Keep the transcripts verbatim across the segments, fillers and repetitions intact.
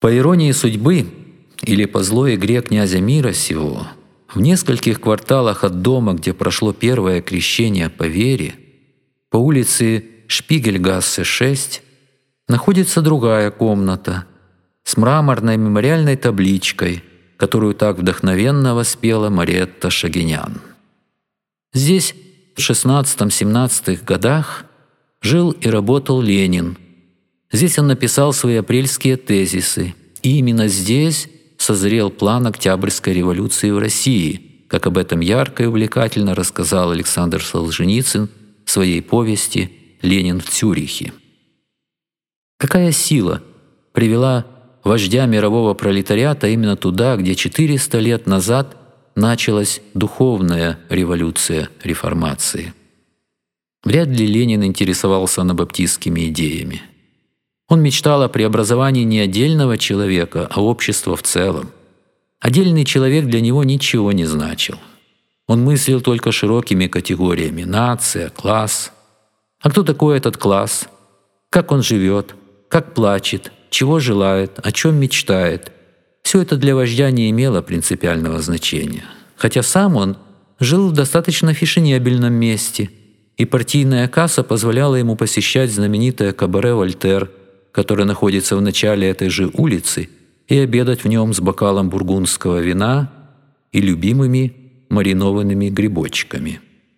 По иронии судьбы или по злой игре князя мира сего, в нескольких кварталах от дома, где прошло первое крещение по вере, по улице Шпигельгассе шесть, находится другая комната с мраморной мемориальной табличкой, которую так вдохновенно воспела Мариэтта Шагинян. Здесь в шестнадцатом-семнадцатых годах жил и работал Ленин. Здесь он написал свои апрельские тезисы, и именно здесь созрел план Октябрьской революции в России, как об этом ярко и увлекательно рассказал Александр Солженицын в своей повести «Ленин в Цюрихе». Какая сила привела вождя мирового пролетариата именно туда, где четыреста лет назад началась духовная революция реформации? Вряд ли Ленин интересовался анабаптистскими идеями. Он мечтал о преобразовании не отдельного человека, а общества в целом. Отдельный человек для него ничего не значил. Он мыслил только широкими категориями – нация, класс. А кто такой этот класс? Как он живет? Как плачет? Чего желает? О чем мечтает? Все это для вождя не имело принципиального значения. Хотя сам он жил в достаточно фешенебельном месте, и партийная касса позволяла ему посещать знаменитое кабаре «Вольтер», которое находится в начале этой же улицы, и обедать в нем с бокалом бургундского вина и любимыми маринованными грибочками.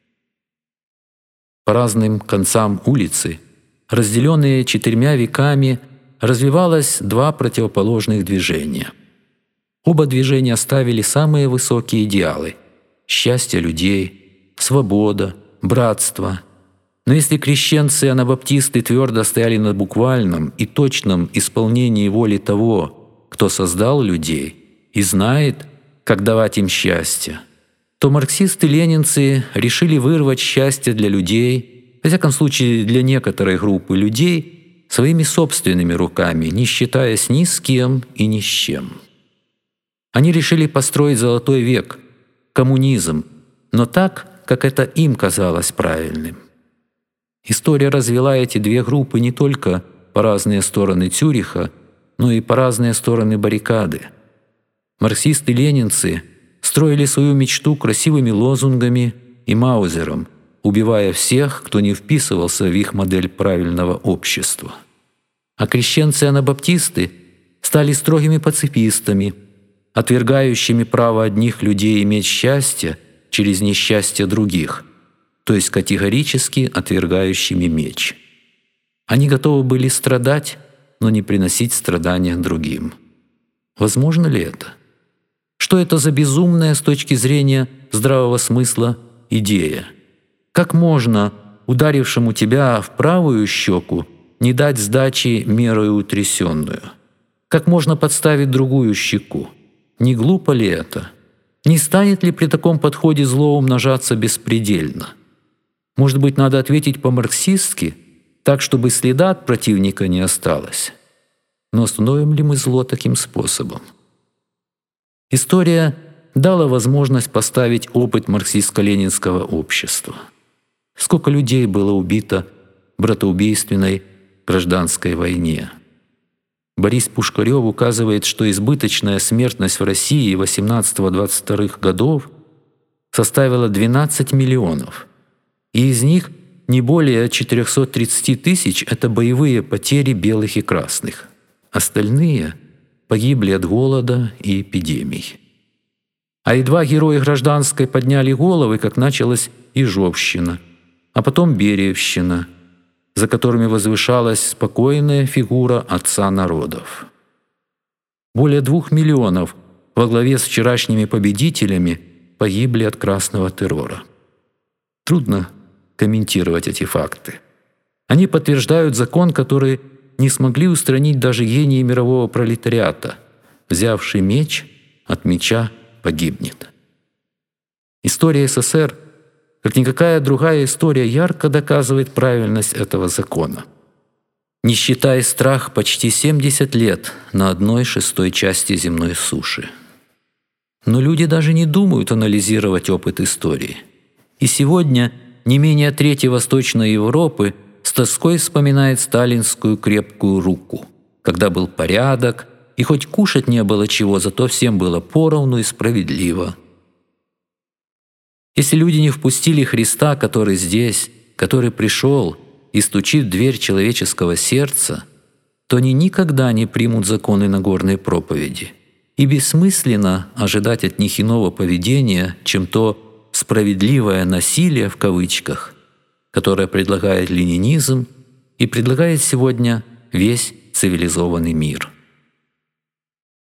По разным концам улицы, разделенные четырьмя веками, развивалось два противоположных движения. Оба движения ставили самые высокие идеалы – счастье людей, свобода, братство. Но если крещенцы и анабаптисты твердо стояли на буквальном и точном исполнении воли того, кто создал людей и знает, как давать им счастье, то марксисты-ленинцы решили вырвать счастье для людей, во всяком случае для некоторой группы людей, своими собственными руками, не считаясь ни с кем и ни с чем. Они решили построить золотой век, коммунизм, но так, как это им казалось правильным. История развела эти две группы не только по разные стороны Цюриха, но и по разные стороны баррикады. Марксисты-ленинцы строили свою мечту красивыми лозунгами и маузером, убивая всех, кто не вписывался в их модель правильного общества. А крещенцы-анабаптисты стали строгими пацифистами, отвергающими право одних людей иметь счастье через несчастье других, то есть категорически отвергающими меч. Они готовы были страдать, но не приносить страдания другим. Возможно ли это? Что это за безумная с точки зрения здравого смысла идея? Как можно ударившему тебя в правую щеку не дать сдачи мерою утрясенную? Как можно подставить другую щеку? Не глупо ли это? Не станет ли при таком подходе зло умножаться беспредельно? Может быть, надо ответить по-марксистски, так, чтобы следа от противника не осталось? Но остановим ли мы зло таким способом? История дала возможность поставить опыт марксистско-ленинского общества. Сколько людей было убито в братоубийственной гражданской войне? Борис Пушкарев указывает, что избыточная смертность в России восемнадцатого-двадцать вторых годов составила двенадцать миллионов, и из них не более четырехсот тридцати тысяч – это боевые потери белых и красных. Остальные погибли от голода и эпидемий. А едва герои гражданской подняли головы, как началась Ижовщина, а потом Бериевщина, за которыми возвышалась спокойная фигура отца народов. Более двух миллионов во главе с вчерашними победителями погибли от красного террора. Трудно комментировать эти факты. Они подтверждают закон, который не смогли устранить даже гении мирового пролетариата. Взявший меч от меча погибнет. История СССР, как никакая другая история, ярко доказывает правильность этого закона. Не считая страх почти семьдесят лет на одной шестой части земной суши. Но люди даже не думают анализировать опыт истории. И сегодня не менее трети Восточной Европы с тоской вспоминает сталинскую крепкую руку, когда был порядок, и хоть кушать не было чего, зато всем было поровну и справедливо. Если люди не впустили Христа, который здесь, который пришел и стучит в дверь человеческого сердца, то они никогда не примут законы Нагорной проповеди. И бессмысленно ожидать от них иного поведения, чем то «справедливое насилие» в кавычках, которое предлагает ленинизм и предлагает сегодня весь цивилизованный мир.